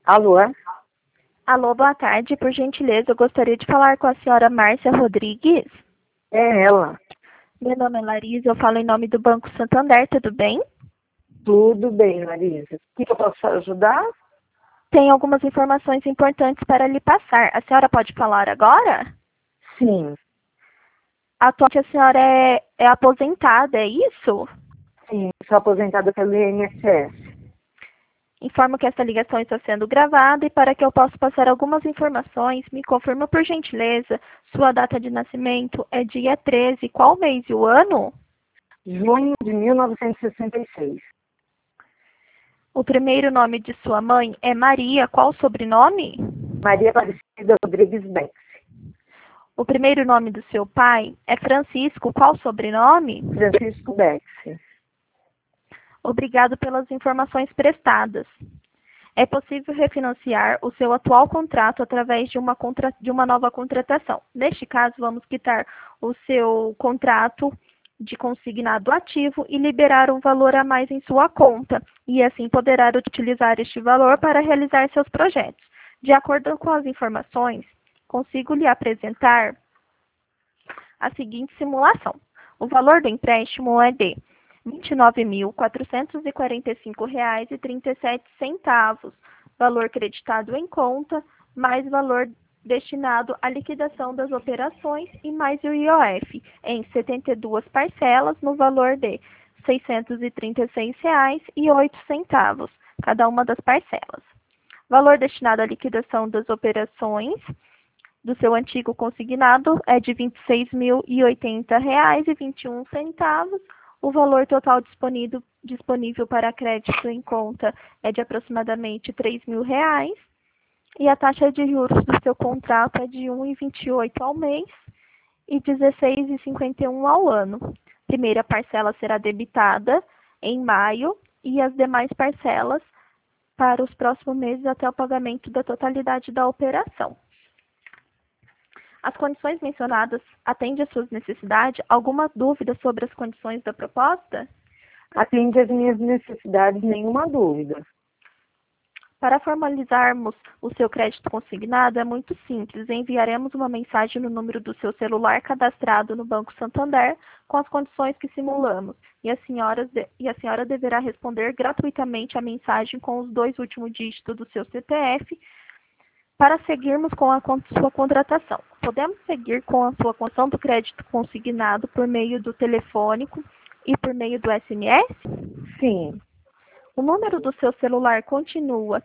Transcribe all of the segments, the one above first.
Alô? Alô, boa tarde. Por gentileza, eu gostaria de falar com a senhora Márcia Rodrigues. É ela. Meu nome é Larissa, eu falo em nome do Banco Santander, tudo bem? Tudo bem, Larissa. O que eu posso ajudar? Tenho algumas informações importantes para lhe passar. A senhora pode falar agora? Sim, Atualmente a senhora é aposentada, é isso? sim. Sou aposentada pelo INSS. Informo que essa ligação está sendo gravada e para que eu possa passar algumas informações, me confirma por gentileza, sua data de nascimento é dia 13, qual mês e o ano? Junho de 1966. O primeiro nome de sua mãe é Maria, qual o sobrenome? Maria Aparecida Rodrigues Beck. O primeiro nome do seu pai é Francisco, qual o sobrenome? Francisco Beck. Obrigado pelas informações prestadas. É possível refinanciar o seu atual contrato através de uma nova contratação. Neste caso, vamos quitar o seu contrato de consignado ativo e liberar um valor a mais em sua conta, e assim poderá utilizar este valor para realizar seus projetos. De acordo com as informações, consigo lhe apresentar a seguinte simulação. O valor do empréstimo é de R$ 29.445,37, valor creditado em conta, mais valor destinado à liquidação das operações e mais o IOF, em 72 parcelas, no valor de R$ 636,08, cada uma das parcelas. Valor destinado à liquidação das operações do seu antigo consignado é de R$ 26.080,21. O valor total disponível para crédito em conta é de aproximadamente R$ 3.000. E a taxa de juros do seu contrato é de 1,28 ao mês e 16,51 ao ano. Primeira parcela será debitada em maio e as demais parcelas para os próximos meses até o pagamento da totalidade da operação. As condições mencionadas atendem às suas necessidades? Alguma dúvida sobre as condições da proposta? Atende às minhas necessidades, nenhuma dúvida. Para formalizarmos o seu crédito consignado, é muito simples. Enviaremos uma mensagem no número do seu celular cadastrado no Banco Santander com as condições que simulamos. E a senhora deverá responder gratuitamente a mensagem com os 2 últimos dígitos do seu CPF para seguirmos com a sua contratação. Podemos seguir com a sua condição do crédito consignado por meio do telefônico e por meio do SMS? Sim, O número do seu celular continua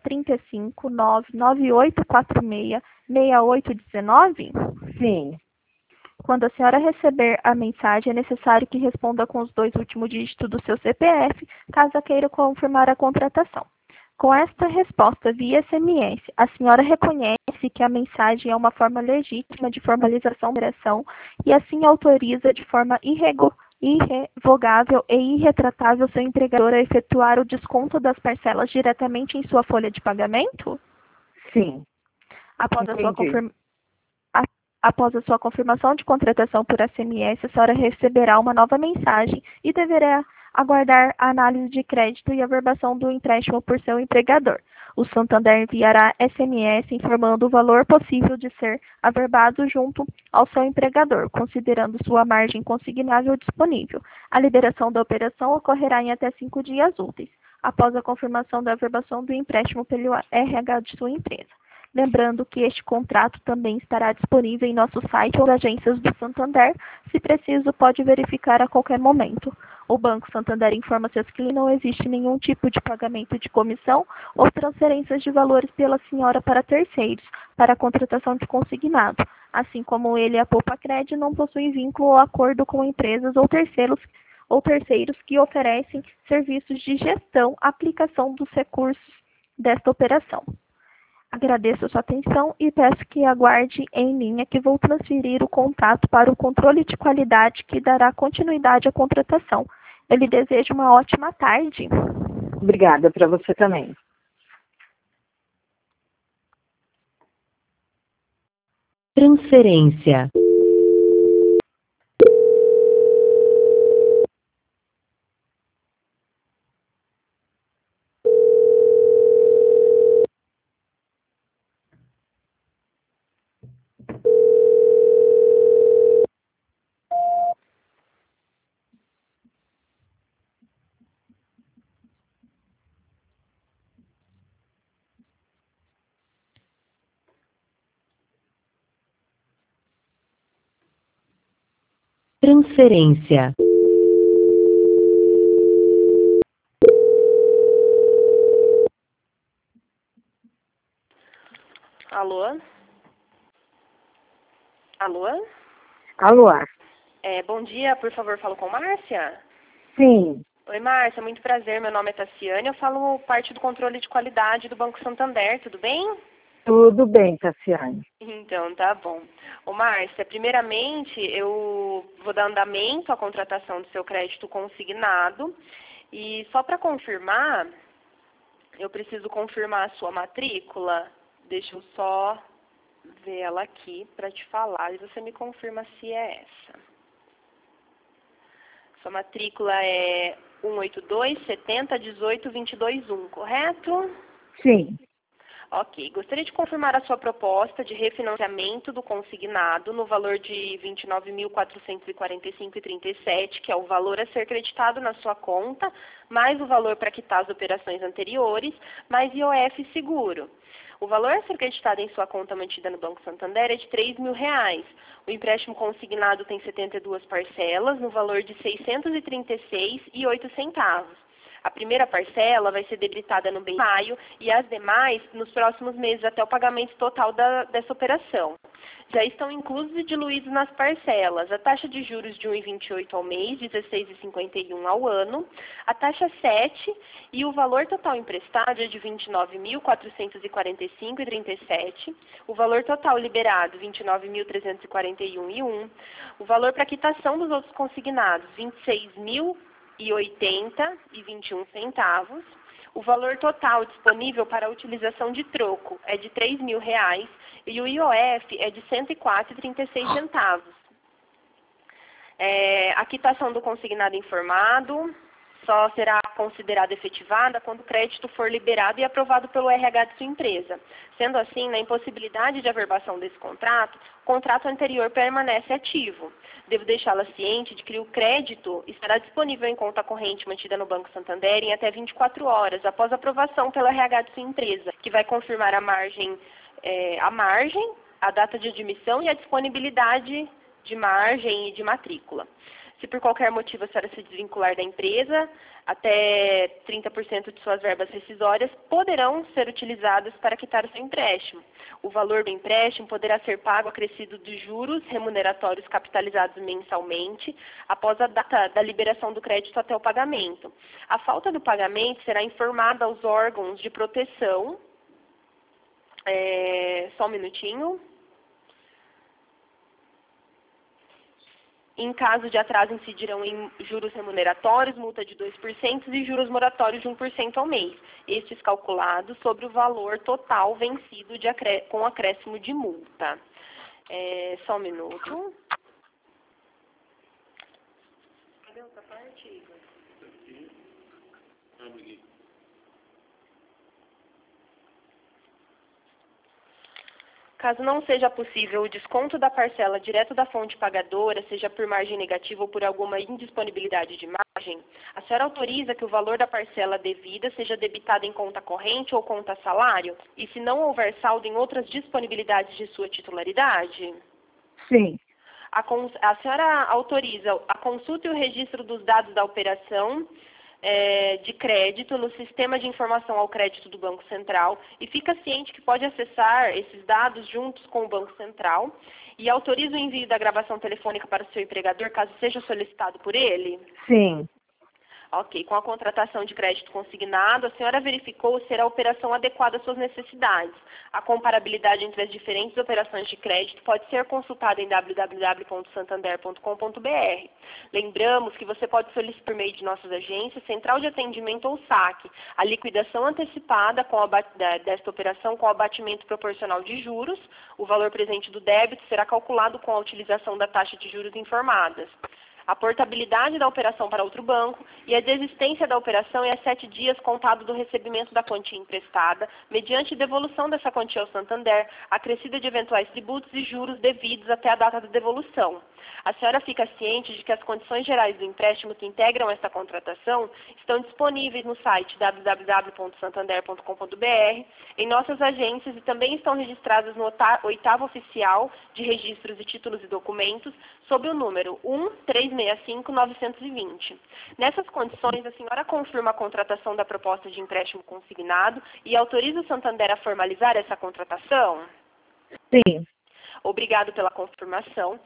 35998466819? sim. Quando a senhora receber a mensagem, é necessário que responda com os 2 últimos dígitos do seu CPF, caso queira confirmar a contratação. Com esta resposta via SMS, a senhora reconhece que a mensagem é uma forma legítima de formalização da operação e assim autoriza de forma irrevogável e irretratável seu empregador a efetuar o desconto das parcelas diretamente em sua folha de pagamento? Sim, Após a sua entendi. Após a sua confirmação de contratação por SMS, a senhora receberá uma nova mensagem e deverá aguardar a análise de crédito e a averbação do empréstimo por seu empregador. O Santander enviará SMS informando o valor possível de ser averbado junto ao seu empregador, considerando sua margem consignável disponível. A liberação da operação ocorrerá em até 5 dias úteis, após a confirmação da averbação do empréstimo pelo RH de sua empresa. Lembrando que este contrato também estará disponível em nosso site ou nas agências do Santander. Se preciso, pode verificar a qualquer momento. O Banco Santander informa seus clientes que não existe nenhum tipo de pagamento de comissão ou transferências de valores pela senhora para terceiros, para a contratação de consignado. Assim como ele, a Poupa Cred não possui vínculo ou acordo com empresas ou terceiros que oferecem serviços de gestão, aplicação dos recursos desta operação. Agradeço a sua atenção e peço que aguarde em linha que vou transferir o contato para o controle de qualidade que dará continuidade à contratação. Eu lhe desejo uma ótima tarde. Obrigada para você também. Transferência. Transferência. Alô? Alô? Alô? Bom dia, por favor, falo com Márcia? Sim, Oi, Márcia, muito prazer, meu nome é Tassiane, eu falo parte do controle de qualidade do Banco Santander, tudo bem? tudo bem, Tassiane. Então, tá bom. Ô, Márcia, primeiramente, eu vou dar andamento à contratação do seu crédito consignado e só para confirmar, eu preciso confirmar a sua matrícula. Deixa eu só ver ela aqui para te falar e você me confirma se é essa. Sua matrícula é 182-70-18-221, correto? Sim, Ok. Gostaria de confirmar a sua proposta de refinanciamento do consignado no valor de R$ 29.445,37, que é o valor a ser creditado na sua conta, mais o valor para quitar as operações anteriores, mais IOF seguro. O valor a ser creditado em sua conta mantida no Banco Santander é de R$ 3.000. O empréstimo consignado tem 72 parcelas, no valor de R$ 636,08. A primeira parcela vai ser debitada no mês de maio e as demais nos próximos meses até o pagamento total dessa operação. Já estão inclusos e diluídos nas parcelas a taxa de juros de 1,28 ao mês, 16,51 ao ano, a taxa 7 e o valor total emprestado é de R$ 29.445,37, o valor total liberado R$ 29.341,01, o valor para quitação dos outros consignados R$ 26.080,21, o valor total disponível para a utilização de troco é de R$ 3.000 e o IOF é de R$ 104,36. A quitação do consignado informado só será considerada efetivada quando o crédito for liberado e aprovado pelo RH de sua empresa. Sendo assim, na impossibilidade de averbação desse contrato, o contrato anterior permanece ativo. Devo deixá-la ciente de que o crédito estará disponível em conta corrente mantida no Banco Santander em até 24 horas após aprovação pelo RH de sua empresa, que vai confirmar a margem, a data de admissão e a disponibilidade de margem e de matrícula. Se por qualquer motivo a senhora se desvincular da empresa, até 30% de suas verbas rescisórias poderão ser utilizadas para quitar o seu empréstimo. O valor do empréstimo poderá ser pago acrescido de juros remuneratórios capitalizados mensalmente após a data da liberação do crédito até o pagamento. A falta do pagamento será informada aos órgãos de proteção. Só um minutinho. Em caso de atraso, incidirão em juros remuneratórios, multa de 2% e juros moratórios de 1% ao mês. Estes calculados sobre o valor total vencido com acréscimo de multa. Só um minuto. Cadê outra parte, Igor? Caso não seja possível o desconto da parcela direto da fonte pagadora, seja por margem negativa ou por alguma indisponibilidade de margem, a senhora autoriza que o valor da parcela devida seja debitado em conta corrente ou conta salário? E se não houver saldo em outras disponibilidades de sua titularidade? sim, A senhora autoriza a consulta e o registro dos dados da operação de crédito no Sistema de Informação ao Crédito do Banco Central e fica ciente que pode acessar esses dados juntos com o Banco Central e autoriza o envio da gravação telefônica para o seu empregador caso seja solicitado por ele? sim. Ok. Com a contratação de crédito consignado, a senhora verificou se era a operação adequada às suas necessidades. A comparabilidade entre as diferentes operações de crédito pode ser consultada em www.santander.com.br. Lembramos que você pode solicitar por meio de nossas agências, central de atendimento ou saque, a liquidação antecipada desta operação com abatimento proporcional de juros. O valor presente do débito será calculado com a utilização da taxa de juros informadas. a portabilidade da operação para outro banco e a desistência da operação em 7 dias contado do recebimento da quantia emprestada, mediante devolução dessa quantia ao Santander, acrescida de eventuais tributos e juros devidos até a data da devolução. A senhora fica ciente de que as condições gerais do empréstimo que integram esta contratação estão disponíveis no site www.santander.com.br, em nossas agências e também estão registradas no 8º Oficial de Registros e Títulos e Documentos, sob o número 1365920. Nessas condições, a senhora confirma a contratação da proposta de empréstimo consignado e autoriza o Santander a formalizar essa contratação? Sim. Obrigado pela confirmação.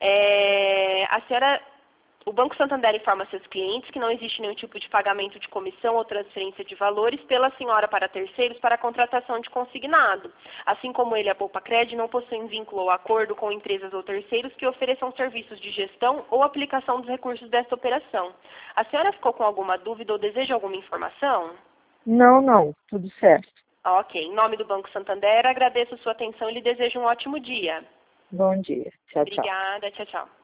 O Banco Santander informa seus clientes que não existe nenhum tipo de pagamento de comissão ou transferência de valores pela senhora para terceiros para a contratação de consignado. Assim como ele, a Poupacred não possuem vínculo ou acordo com empresas ou terceiros que ofereçam serviços de gestão ou aplicação dos recursos desta operação. A senhora ficou com alguma dúvida ou deseja alguma informação? Não, tudo certo. Ok. Em nome do Banco Santander, agradeço a sua atenção e lhe desejo um ótimo dia. Bom dia. Tchau, tchau. Obrigada. Tchau, tchau.